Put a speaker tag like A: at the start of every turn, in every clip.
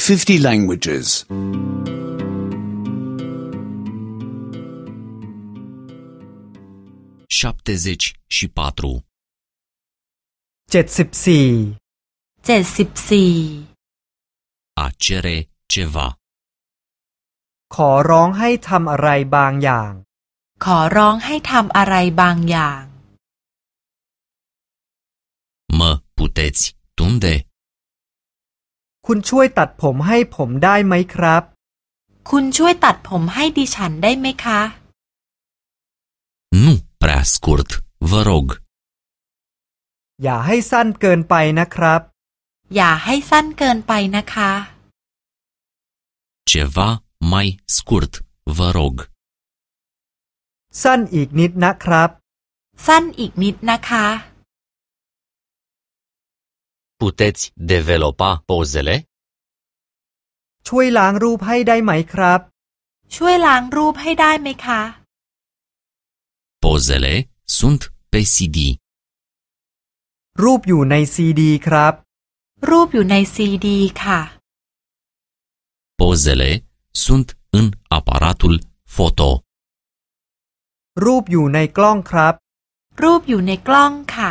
A: 50 languages.
B: 74
C: 74
B: A cere ceva
C: ขอร้องให้ทำอะไรบางอย่าง
D: ขอร้องให้ทำอะไรบางอย่าง
B: Mă puteți tunde?
C: คุณช่วยตัดผมให้ผมได้ไหมครับ
D: คุณช่วยตัดผมให้ดิฉันได้ไหมคะ
B: Nu prea scurt, vă rog.
C: อย่าให้สั้นเกินไปนะครับ
D: อย่าให้สั้นเกินไปนะคะ
B: Ceva mai scurt, vă rog.
C: สั้นอีกนิดนะครับ
D: สั้นอีกนิดนะคะ
B: Puteți developa pozele?
C: ช่วยล้างรูปให้ได้ไหมครับ
D: ช่วยล้างรูปให้ได้ไหมคะ
B: Pozele sunt pe CD.
C: รูปอยู่ในซีดีครับ
D: รูปอยู่ในซีดีค่ะ
B: Pozele sunt în aparatul foto.
C: รูปอยู่ในกล้องครับ
D: รูปอยู่ในกล้องค่ะ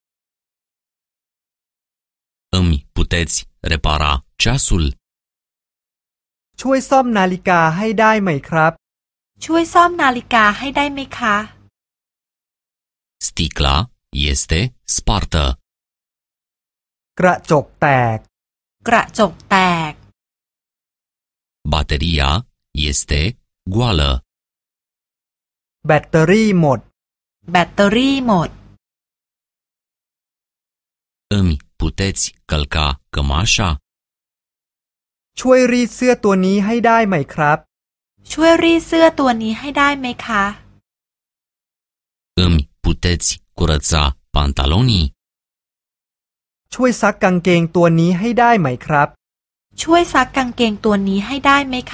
B: Îmi puteți repara ceasul?
C: ช่วยซ่อมนาฬิกาให้ได้ไหมครับ
D: ช่วยซ่อมนาฬิกาให้ได้ไหมคะ
B: Sticla este spartă.
C: กระจกแตก
D: กระจกแตก
B: Bateria este goală.
C: แบตเตอรี่หมด
D: แบตเตอรี่หมด
B: Îmi puteți călca cămașa?
C: ช่วยรีดเสื้อตัวนี้ให้ได้ไหมครับ
D: ช่วยรีดเสื้อตัวนี้ให้ได้ไหมคะ
B: Îmi puteți curăța pantalonii?
C: ช่วยซักกางเกงตัวนี้ให้ได้ไหมครับ
D: ช่วยซักกางเกงตัวนี้ให้ได้ไหมคะ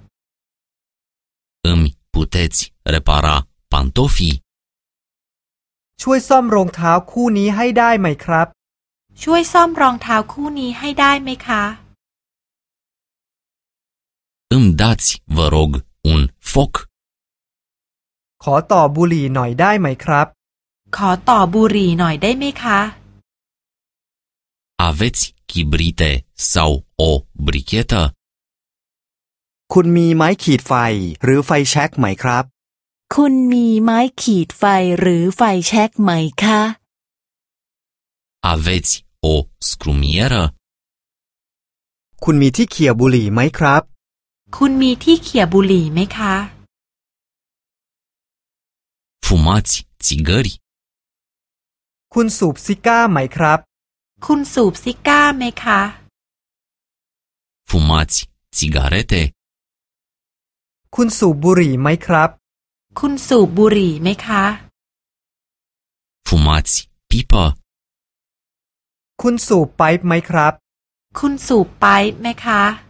B: Îmi puteți repara pantofii?
C: ช่วยซ่อมรองเท้าคู่นี้ให้ได้ไหมครับ
D: ช่วยซ่อมรองเท้าคู่นี้ให้ได้ไหมคะ
B: Îmi dați, vă rog, un foc?
C: ขอต่อบุหรี่หน่อยได้ไหมครับ
D: ขอต่อบุหรี่หน่อยได้ไหมคะ
B: Aveți chibrite sau o brichetă?
E: คุณมีไม้ขีดไฟหรือไฟแช็กไหมครับ
F: คุณมีไม้ขีดไฟหรือไฟแช็กไหมคะ
B: Aveți o scrumieră?
E: คุณมีที่เขี่ยบุหรี่ไหมครับ
D: คุณมีที่เขี่ยบุหรี่ไหมคะ
B: Fumați țigări?
C: คุณสูบซิก้าไหมครับ
D: คุณสูบซิก้าไหมคะ
B: Fumați țigarete?
C: คุณสูบบุหรี่ไหมครับ
D: คุณสูบบุหรี่ไหมคะ
B: Fumați pipă?
C: คุณสูบไป๊ป์ไหมครับ
D: คุณสูบไป๊ป์ไหมคะ